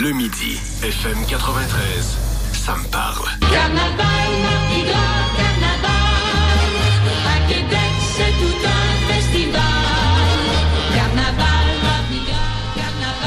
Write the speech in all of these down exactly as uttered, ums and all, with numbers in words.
Le midi, F M quatre-vingt-treize, ça me parle. Carnaval, Mardi Gras, carnaval. À Québec, c'est tout un festival. Carnaval, Mardi Gras,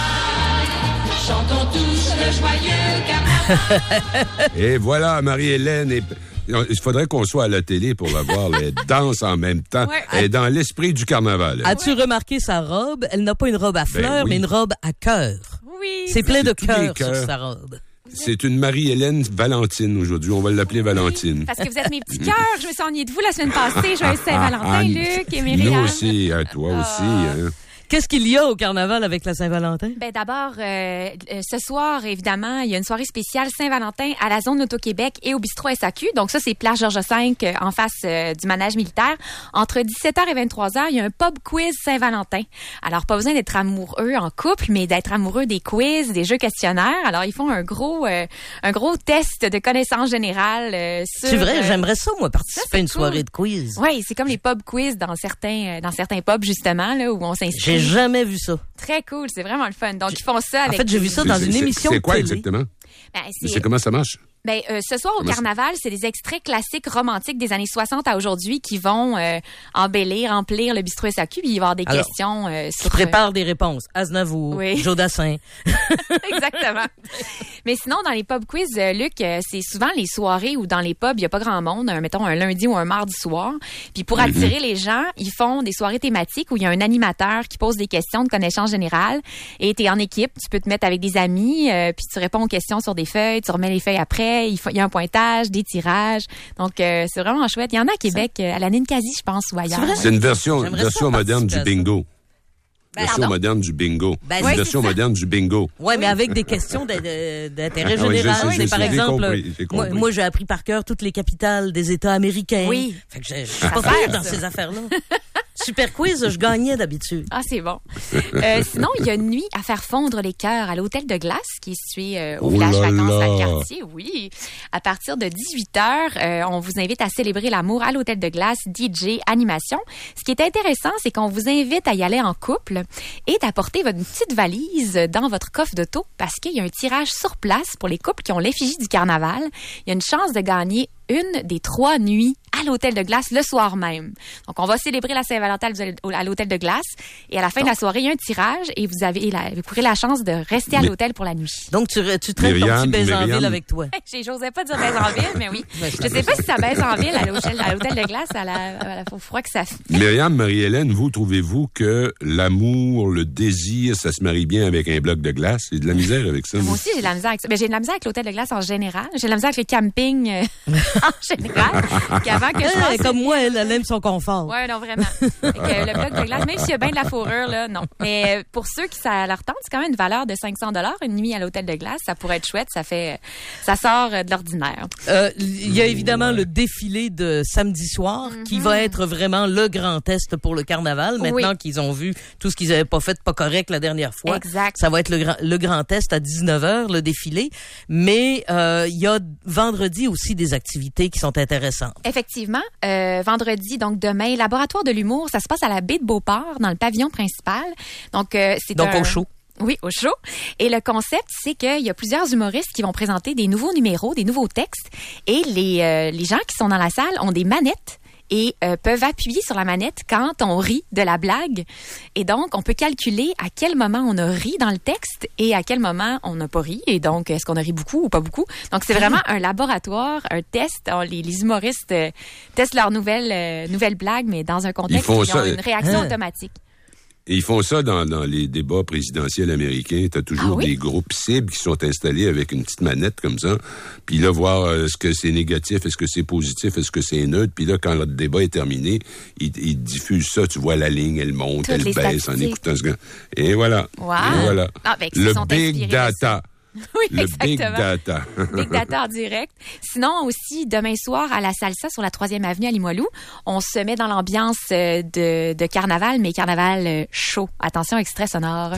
carnaval. Chantons tous le joyeux carnaval. Et voilà, Marie-Hélène est... Il faudrait qu'on soit à la télé pour la voir. Elle danse en même temps. Ouais. Elle est dans l'esprit du carnaval. As-tu ouais. remarqué sa robe? Elle n'a pas une robe à fleurs, ben oui. mais une robe à cœur. Oui. C'est plein de cœurs sur sa robe. C'est une Marie-Hélène Valentine aujourd'hui. On va l'appeler Valentine. Parce que vous êtes mes petits cœurs. Je me suis ennuyée de vous la semaine passée. Joyeux Saint-Valentin, ah, Luc et Myriam. Nous aussi, hein, toi oh. aussi. Hein. Qu'est-ce qu'il y a au carnaval avec la Saint-Valentin? Ben d'abord, euh, ce soir, évidemment, il y a une soirée spéciale Saint-Valentin à la zone Auto-Québec et au bistrot S A Q. Donc ça, c'est Place Georges cinq euh, en face euh, du manège militaire. Entre dix-sept heures et vingt-trois heures, il y a un pub quiz Saint-Valentin. Alors, pas besoin d'être amoureux en couple, mais d'être amoureux des quiz, des jeux questionnaires. Alors, ils font un gros euh, un gros test de connaissances générales euh, sur... C'est vrai, euh, j'aimerais ça, moi, participer à une cool. soirée de quiz. Oui, c'est comme les pub quiz dans certains, euh, dans certains pubs, justement, là, où on s'inscrit. J'ai jamais vu ça. Très cool, c'est vraiment le fun. Donc, ils font ça avec... En fait, j'ai vu ça dans c'est, une c'est, émission C'est quoi de télé. exactement? Ben, c'est... c'est comment ça marche? Ben, euh, ce soir, au Comment carnaval, c'est des extraits classiques romantiques des années soixante à aujourd'hui qui vont euh, embellir, remplir le bistrot S A Q. Puis il va y avoir des Alors, questions euh, sur... Tu prépares des réponses. Aznavour, oui. Jodassin. Exactement. Mais sinon, dans les pub quiz, euh, Luc, euh, c'est souvent les soirées où dans les pubs, il n'y a pas grand monde, un, mettons un lundi ou un mardi soir. Puis pour mm-hmm. attirer les gens, ils font des soirées thématiques où il y a un animateur qui pose des questions de connaissances générales. Et tu es en équipe, tu peux te mettre avec des amis, euh, puis tu réponds aux questions sur des feuilles, tu remets les feuilles après. Il, faut, il y a un pointage, des tirages. Donc, euh, c'est vraiment chouette. Il y en a à Québec, euh, à la Ninkasi, je pense, ou ailleurs. C'est, c'est une version, version moderne du bingo. Ben, version pardon? moderne du bingo. Ben, une oui, version moderne du bingo. Oui, mais avec des questions de, de, d'intérêt ah, oui, général. sais, c'est par exemple, compris, j'ai moi, moi, j'ai appris par cœur toutes les capitales des États américains. Oui. Fait que je suis pas pire dans ces affaires-là. Super quiz, je gagnais d'habitude. Ah, c'est bon. Euh, sinon, il y a une nuit à faire fondre les cœurs à l'Hôtel de Glace qui est situé euh, au oh village là vacances là. Valcartier. Oui. À partir de dix-huit heures, euh, on vous invite à célébrer l'amour à l'Hôtel de Glace, D J, animation. Ce qui est intéressant, c'est qu'on vous invite à y aller en couple et d'apporter votre petite valise dans votre coffre d'auto parce qu'il y a un tirage sur place pour les couples qui ont l'effigie du carnaval. Il y a une chance de gagner une des trois nuits à l'Hôtel de Glace le soir même. Donc, on va célébrer la Saint-Valentin à l'Hôtel de Glace et à la fin de la soirée, il y a un tirage et vous avez la, vous pourrez la chance de rester à mais, l'hôtel pour la nuit. Donc, tu, tu traites Myriam, ton petit Baise-en-Ville avec toi. J'osais pas dire Baise-en-Ville, mais oui. Je sais pas si ça Baise-en-Ville à l'hôtel, à l'hôtel de Glace à la, à la, au froid que ça fait. Myriam, Marie-Hélène, vous, trouvez-vous que l'amour, le désir, ça se marie bien avec un bloc de glace? J'ai de la misère avec ça. Moi aussi, j'ai de la misère avec ça. Mais j'ai de la misère avec l'hôtel de glace en général. J'ai de la misère avec le camping euh, en général. Qu'avant que je pense, elle, comme moi, elle, elle aime son confort. Oui, non, vraiment. Donc, euh, le bloc de glace, même s'il y a bien de la fourrure, là, non. Mais euh, pour ceux qui ça leur tente, c'est quand même une valeur de cinq cents dollars une nuit à l'hôtel de glace. Ça pourrait être chouette. Ça fait, ça sort euh, de l'ordinaire. Euh, il y a évidemment le défilé de samedi soir mm-hmm. qui va être vraiment le grand test pour le carnaval. Maintenant oui. qu'ils ont vu tout ce qu'ils n'avaient pas fait pas correct la dernière fois. Exact. Ça va être le grand, le grand test à dix-neuf heures, le défilé. Mais euh, il y a vendredi aussi des activités qui sont intéressantes. Effectivement. Euh, vendredi, donc demain, Laboratoire de l'humour, ça se passe à la baie de Beauport, dans le pavillon principal. Donc, euh, c'est Donc, un... au show. Oui, au show. Et le concept, c'est qu'il y a plusieurs humoristes qui vont présenter des nouveaux numéros, des nouveaux textes. Et les, euh, les gens qui sont dans la salle ont des manettes et euh, peuvent appuyer sur la manette quand on rit de la blague. Et donc, on peut calculer à quel moment on a ri dans le texte et à quel moment on n'a pas ri. Et donc, est-ce qu'on a ri beaucoup ou pas beaucoup? Donc, c'est vraiment un laboratoire, un test. On, les, les humoristes euh, testent leurs nouvelles, euh, nouvelles blagues, mais dans un contexte où ils ont une réaction hein? automatique. Et ils font ça dans, dans les débats présidentiels américains. T'as toujours ah oui? des groupes cibles qui sont installés avec une petite manette comme ça. Puis là, voir euh, est-ce que c'est négatif, est-ce que c'est positif, est-ce que c'est neutre. Puis là, quand le débat est terminé, ils, ils diffusent ça. Tu vois la ligne, elle monte, Toutes elle baisse en écoutant ce gars. Et voilà. Wow. Et voilà. Ah, ben, le big data. Oui, le exactement. Big Data. Big Data en direct. Sinon, aussi, demain soir, à la Salsa, sur la troisième avenue à Limoilou, on se met dans l'ambiance de, de carnaval, mais carnaval chaud. Attention, extrait sonore.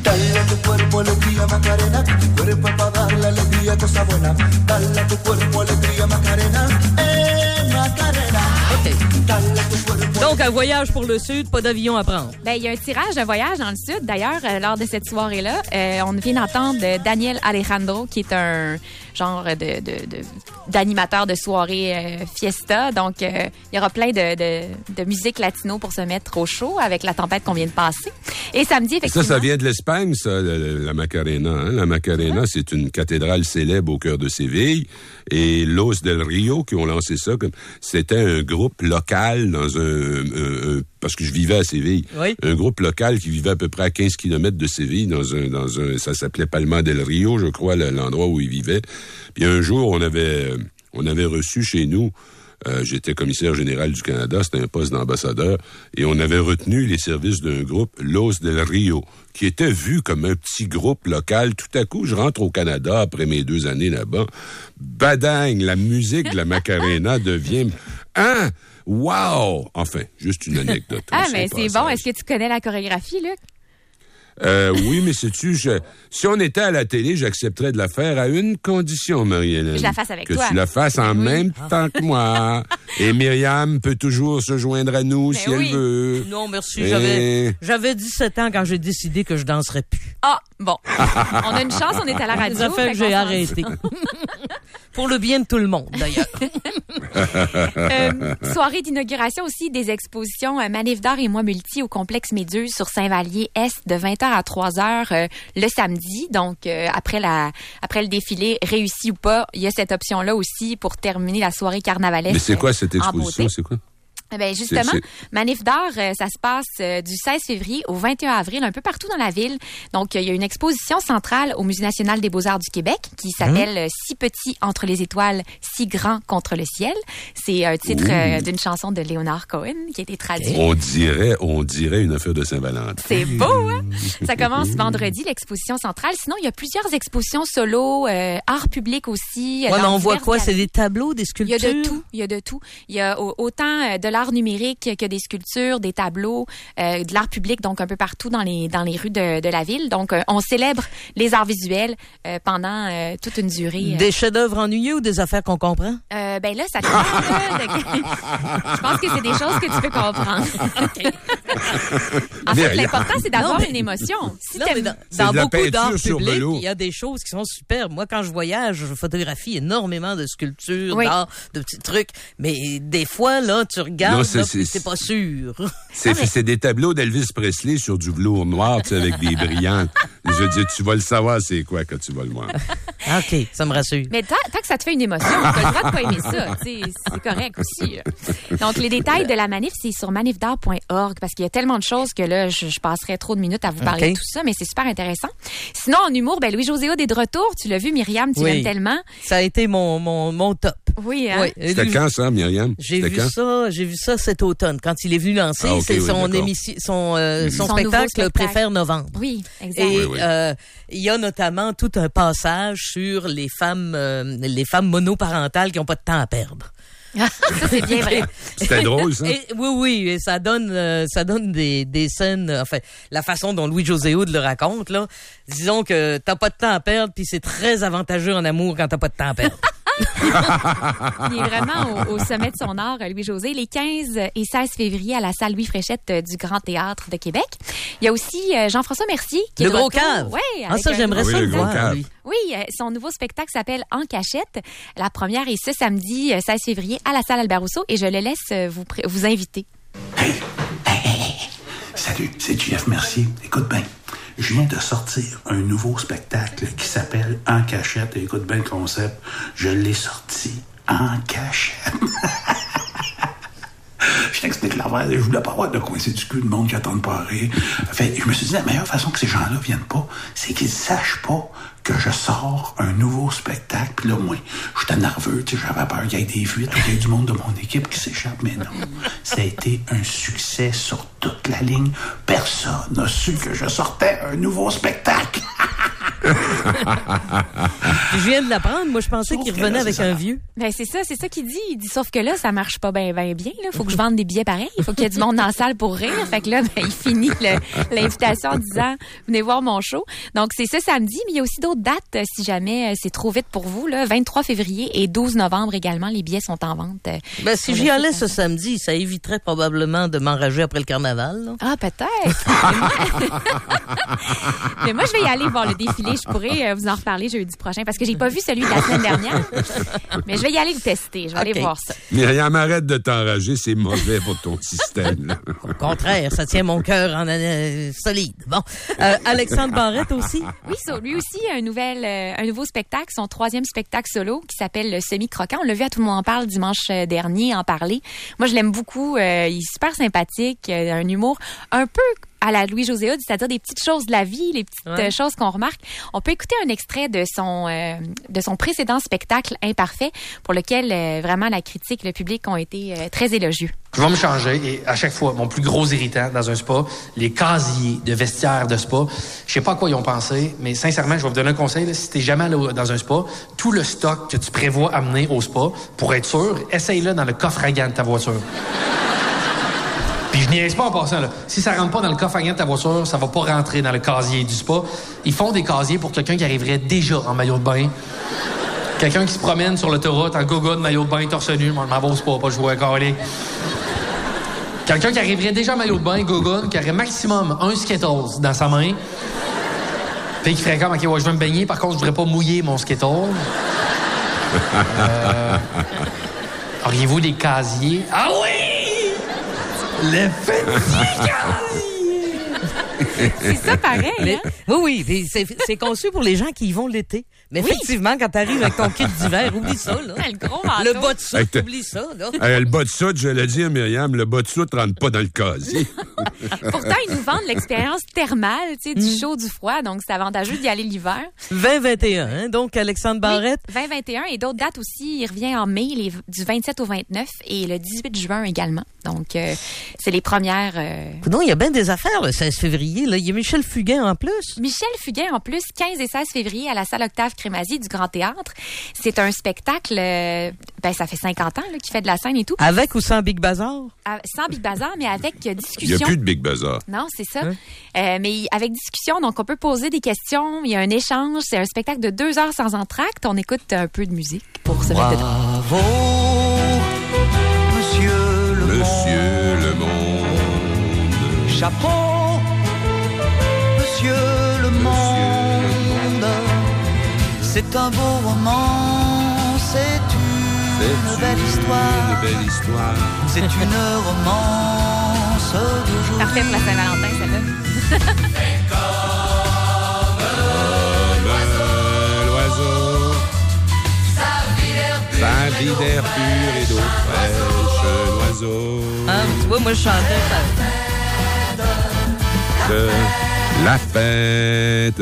Okay. Donc, Donc, un voyage pour le Sud, pas d'avion à prendre. Ben, il y a un tirage de voyage dans le Sud. D'ailleurs, euh, lors de cette soirée-là, euh, on vient d'entendre euh, Daniel Alejandro, qui est un genre de, de, de d'animateur de soirée euh, fiesta. Donc, euh, il y aura plein de, de, de musique latino pour se mettre au chaud avec la tempête qu'on vient de passer. Et samedi, effectivement... Ça, ça vient de l'Espagne, ça, la, la Macarena. Hein? La Macarena, c'est une cathédrale célèbre au cœur de Séville. Et Los del Rio, qui ont lancé ça, comme c'était un groupe local dans un, un, un... Parce que je vivais à Séville. Oui. Un groupe local qui vivait à peu près à quinze kilomètres de Séville, dans un... dans un ça s'appelait Palma del Rio, je crois, l'endroit où ils vivaient. Puis un jour, on avait, on avait reçu chez nous... Euh, j'étais commissaire général du Canada, c'était un poste d'ambassadeur, et on avait retenu les services d'un groupe, Los del Rio, qui était vu comme un petit groupe local. Tout à coup, je rentre au Canada après mes deux années là-bas. Badang, la musique de la Macarena devient... Hein? Wow! Enfin, juste une anecdote. Ah, mais c'est bon. Est-ce que tu connais la chorégraphie, Luc? Euh, oui, mais sais-tu, je, si on était à la télé, j'accepterais de la faire à une condition, Marie-Hélène. Que je la fasse avec que toi. Que tu la fasses en oui. même temps que moi. Et Myriam peut toujours se joindre à nous mais si oui. elle veut. Non, merci. Et... J'avais, j'avais dix-sept ans quand j'ai décidé que je danserais plus. Ah, bon. On a une chance, on est à la radio. Ça fait que j'ai arrêté. Pour le bien de tout le monde, d'ailleurs. euh, soirée d'inauguration aussi des expositions euh, Manif d'art et Moi Multi au complexe Méduse sur Saint-Vallier-Est de vingt heures à trois heures euh, le samedi. Donc, euh, après la après le défilé, réussi ou pas, il y a cette option-là aussi pour terminer la soirée carnavalesque. Mais c'est quoi cette exposition? C'est quoi? Ben justement, c'est, c'est... Manif d'art, euh, ça se passe euh, du seize février au vingt et un avril, un peu partout dans la ville. Donc, il euh, y a une exposition centrale au Musée national des beaux-arts du Québec qui s'appelle mmh. « Si petit entre les étoiles, si grand contre le ciel ». C'est un titre euh, d'une chanson de Leonard Cohen qui a été traduit. On dirait, on dirait une affaire de Saint-Valentin. C'est beau, hein? Ça commence vendredi, l'exposition centrale. Sinon, il y a plusieurs expositions solo, euh, art public aussi. Ouais, mais on voit quoi? C'est des tableaux, des sculptures? Il y a de tout, il y a de tout. Il y a autant de l'art numérique que des sculptures, des tableaux, euh, de l'art public, donc un peu partout dans les dans les rues de, de la ville. Donc, euh, on célèbre les arts visuels euh, pendant euh, toute une durée. Euh. Des chefs-d'œuvre ennuyeux ou des affaires qu'on comprend? Euh, ben là, ça dépend. Je pense que c'est des choses que tu peux comprendre. En fait, l'important, c'est d'avoir non, mais... une émotion. Si non, mais dans dans beaucoup d'art public, il y a des choses qui sont super. Moi, quand je voyage, je photographie énormément de sculptures, oui. d'art, de petits trucs. Mais des fois, là, tu regardes... Non, c'est, là, c'est, c'est pas sûr. C'est, mais... c'est des tableaux d'Elvis Presley sur du velours noir, tu sais, avec des brillants. Je veux dire, tu vas le savoir, c'est quoi quand tu vas le voir. OK, ça me rassure. Mais tant, tant que ça te fait une émotion, tu as le droit de pas aimer ça. C'est, c'est correct aussi. Donc, les détails de la manif, c'est sur manif d'art point org parce qu'il y a tellement de choses que là, je, je passerais trop de minutes à vous parler okay. de tout ça, mais c'est super intéressant. Sinon, en humour, ben Louis-José Hood est de retour. Tu l'as vu, Myriam, tu oui. l'aimes tellement. Ça a été mon, mon, mon top. Oui, hein? Oui. C'était lui, quand ça, Myriam? J'ai C'était vu quand? ça, j'ai vu ça cet automne, quand il est venu lancer, ah, okay, c'est oui, son émission, son, euh, mm-hmm. son, son spectacle, spectacle Préfère novembre. Oui, exact. Et, oui, oui. Euh, il y a notamment tout un passage sur les femmes, euh, les femmes monoparentales qui n'ont pas de temps à perdre. Ça, c'est bien vrai. C'était drôle, ça. Et, oui, oui, et ça donne, euh, ça donne des, des scènes, enfin, la façon dont Louis-José Hood le raconte, là. Disons que t'as pas de temps à perdre, puis c'est très avantageux en amour quand t'as pas de temps à perdre. Il est vraiment au, au sommet de son art, Louis-José, les quinze et seize février à la salle Louis Fréchette du Grand Théâtre de Québec. Il y a aussi Jean-François Mercier qui le est de gros retour. cave. Ouais, ah, ça, j'aimerais oui, ça le voir. voir, lui. Oui, son nouveau spectacle s'appelle En cachette. La première est ce samedi seize février à la salle Albert Rousseau et je le laisse vous, vous inviter. Hey, hey, hey, hey. Salut, c'est J F Mercier. Écoute bien. Je viens de sortir un nouveau spectacle qui s'appelle En cachette. Et écoute bien le concept. Je l'ai sorti en cachette. Je t'explique l'affaire. Je voulais pas avoir de coincer du cul de monde qui attend de parler. Fait, je me suis dit, la meilleure façon que ces gens-là viennent pas, c'est qu'ils sachent pas que je sors un nouveau spectacle. Puis là, moi, j'étais nerveux. Tu sais, j'avais peur qu'il y ait des fuites, qu'il y ait du monde de mon équipe qui s'échappe. Mais non, ça a été un succès sur toute la ligne. Personne n'a su que je sortais un nouveau spectacle. Je viens de l'apprendre. Moi, je pensais sauf qu'il revenait là, avec ça. un vieux. Ben, c'est ça, c'est ça qu'il dit. Il dit, sauf que là, ça marche pas bien, bien, bien. Il faut que je vende des billets pareils. Il faut qu'il y ait du monde dans la salle pour rire. Fait que là, ben, il finit le, l'invitation en disant, venez voir mon show. Donc, c'est ça samedi, mais il y a aussi d'autres dates, si jamais c'est trop vite pour vous, là. vingt-trois février et douze novembre également. Les billets sont en vente. Ben, si j'y allais ce samedi, ça éviterait probablement de m'enrager après le carnaval, là. Ah, peut-être. Mais moi, je vais y aller voir le défilé. Je pourrais vous en reparler jeudi prochain parce que j'ai pas vu celui de la semaine dernière. Mais je vais y aller le tester. Je vais okay. aller voir ça. Myriam, arrête de t'enrager. C'est mauvais pour ton système, là. Au contraire, ça tient mon cœur en euh, solide. Bon. Euh, Alexandre Barrette aussi? Oui, so, lui aussi, un, nouvel, euh, un nouveau spectacle, son troisième spectacle solo qui s'appelle Le Semi-Croquant. On l'a vu à Tout le monde en parle dimanche dernier, en parler. Moi, je l'aime beaucoup. Euh, il est super sympathique. Euh, un humour un peu à la Louis-José Hood, c'est-à-dire des petites choses de la vie, les petites ouais. euh, choses qu'on remarque. On peut écouter un extrait de son euh, de son précédent spectacle Imparfait, pour lequel euh, vraiment la critique, le public ont été euh, très élogieux. Je vais me changer et à chaque fois, mon plus gros irritant dans un spa, les casiers de vestiaire de spa. Je sais pas à quoi ils ont pensé, mais sincèrement, je vais vous donner un conseil. Là, si t'es jamais allé dans un spa, tout le stock que tu prévois amener au spa, pour être sûr, essaye-le dans le coffre à gants de ta voiture. Puis je niaise pas en passant, là. Si ça rentre pas dans le coffre à gants de ta voiture, ça va pas rentrer dans le casier du spa. Ils font des casiers pour quelqu'un qui arriverait déjà en maillot de bain. Quelqu'un qui se promène sur l'autoroute en gogo de maillot de bain torse nu. Moi, je m'en vais au spa, pas jouer à carré. Quelqu'un qui arriverait déjà en maillot de bain, gogo, qui aurait maximum un Skittles dans sa main. Puis qui ferait comme, OK, ouais, je vais me baigner. Par contre, je voudrais pas mouiller mon Skittles. euh... Auriez-vous des casiers? Ah oui! Le petit C'est ça pareil, hein? Oui, oui, c'est, c'est conçu pour les gens qui y vont l'été. Mais oui. Effectivement, quand t'arrives avec ton kit d'hiver, oublie ça, là. Le gros manteau. Le bas de soute, oublie ça, là. Hey, le bas de soute, je l'ai dit à Myriam, le bas de soute rentre pas dans le casier. Pourtant, ils nous vendent l'expérience thermale, tu sais, du chaud, du froid, donc c'est avantageux d'y aller l'hiver. vingt vingt et un, hein, donc Alexandre Barrette. Oui, vingt vingt et un et d'autres dates aussi. Il revient en mai, les, du vingt-sept au vingt-neuf et le dix-huit juin également. Donc, euh, c'est les premières... Euh... Non, il y a bien des affaires le seize février. Là. Il y a Michel Fugain en plus. Michel Fugain en plus, quinze et seize février à la salle Octave Crémazie du Grand Théâtre. C'est un spectacle, euh, ben ça fait cinquante ans là, qu'il fait de la scène et tout. Avec ou sans Big Bazar? À, sans Big Bazar, mais avec euh, discussion. Il n'y a plus de Big Bazar. Non, c'est ça. Hein? Euh, mais avec discussion, donc on peut poser des questions, il y a un échange. C'est un spectacle de deux heures sans entracte. On écoute un peu de musique pour se mettre dedans. Bravo, monsieur le Monsieur le monde. Chapeau, monsieur le monde. C'est un beau roman, c'est une, c'est belle, une histoire. belle histoire. C'est une romance d'aujourd'hui. Parfait pour la Saint-Valentin, celle-là. Comme l'oiseau, sa vie d'air pur et d'eau fraîche, l'oiseau. Ah, tu vois, moi je chantais ça. De la fête.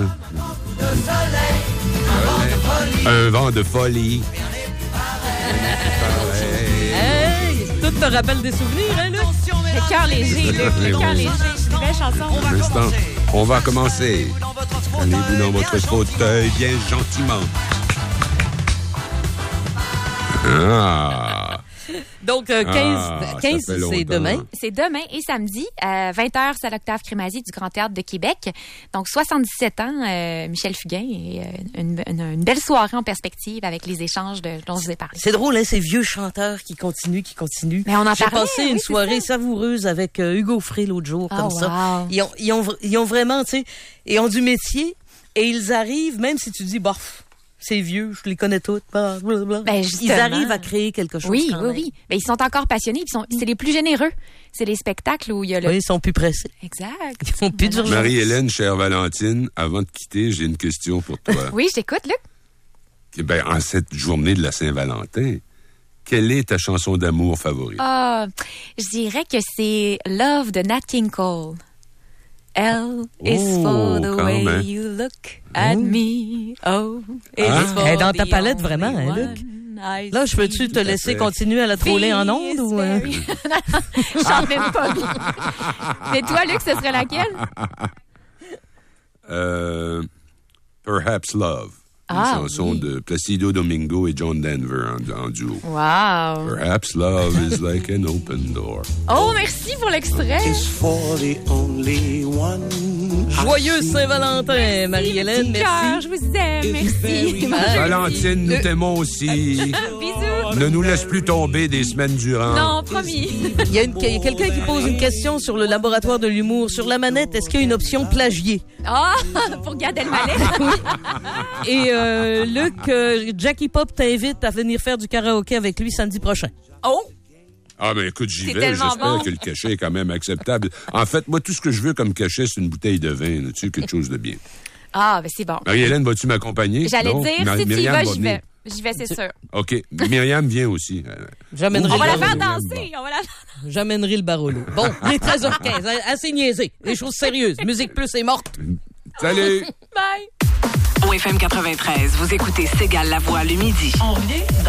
Un vent de folie. Hey, tout te rappelle des souvenirs, hein, Luc? Le cœur léger, Luc. Le cœur léger. C'est une belle chanson. On va commencer. On va commencer. Allez-vous dans votre fauteuil bien gentiment. Ah! Donc, euh, quinze, ah, quinze c'est demain. C'est demain et samedi, à vingt heures, c'est à l'Octave Crémazie du Grand Théâtre de Québec. Donc, soixante-dix-sept ans, euh, Michel Fugain, et euh, une, une, une belle soirée en perspective avec les échanges de, dont je vous ai parlé. C'est drôle, hein, ces vieux chanteurs qui continuent, qui continuent. Mais on en J'ai parlait, passé une oui, soirée savoureuse avec euh, Hugo Frey l'autre jour, oh, comme wow. ça. Ils ont, ils ont, ils ont vraiment, tu sais, ils ont du métier et ils arrivent, même si tu dis, bof, c'est vieux, je les connais toutes. Blablabla. Ben, ils arrivent à créer quelque chose. Oui, quand oui, même. oui. Ben, ils sont encore passionnés. Ils sont, c'est les plus généreux. C'est les spectacles où il y a le... Oui, ils sont plus pressés. Exact. Ils sont plus d'urgence. Marie-Hélène, chère Valentine, avant de quitter, j'ai une question pour toi. Oui, je t'écoute, Luc. Eh ben, en cette journée de la Saint-Valentin, quelle est ta chanson d'amour favorite? Ah, je dirais que c'est Love de Nat King Cole. L is oh, for the way même. you look at me. Oh, is hein? for Elle est dans ta the palette vraiment, hein, Luc? Là, je peux-tu te laisser continuer à la troller en ondes ou... Euh... Je chante même pas bien. Mais toi, Luc, ce serait laquelle? Euh... Perhaps Love. Une ah, chanson oui. de Placido Domingo et John Denver en, en duo. Wow. Perhaps love is like an open door. Oh, merci pour l'extrait. Joyeuse Saint-Valentin, Marie-Hélène, merci. Je vous aime, merci. Valentine, nous t'aimons aussi. Bisous. Ne nous laisse plus tomber des semaines durant. Non, promis. Il y a, une, il y a quelqu'un qui pose une question sur le laboratoire de l'humour. Sur la manette, est-ce qu'il y a une option plagier? Ah, pour Gad Elmaleh. Oui. Et euh, Luc, euh, Jackie Pop t'invite à venir faire du karaoké avec lui samedi prochain. Oh! Ah, ben écoute, j'y C'est vais. J'espère bon. que le cachet est quand même acceptable. En fait, moi, tout ce que je veux comme cachet, c'est une bouteille de vin. Tu sais, quelque chose de bien. Ah, ben c'est bon. Marie-Hélène, vas-tu m'accompagner? J'allais non? dire, Mar- si tu y Myriam vas, va j'y venir. vais. J'y vais, c'est sûr. OK. Myriam vient aussi. J'amènerai On va le la faire Barolo. danser. On va la... J'amènerai le Barolo. Bon, il est treize heures quinze. Assez niaisé. Des choses sérieuses. Musique Plus est morte. Salut! Bye! Au F M quatre-vingt-treize, vous écoutez Cégale la voix le midi. On revient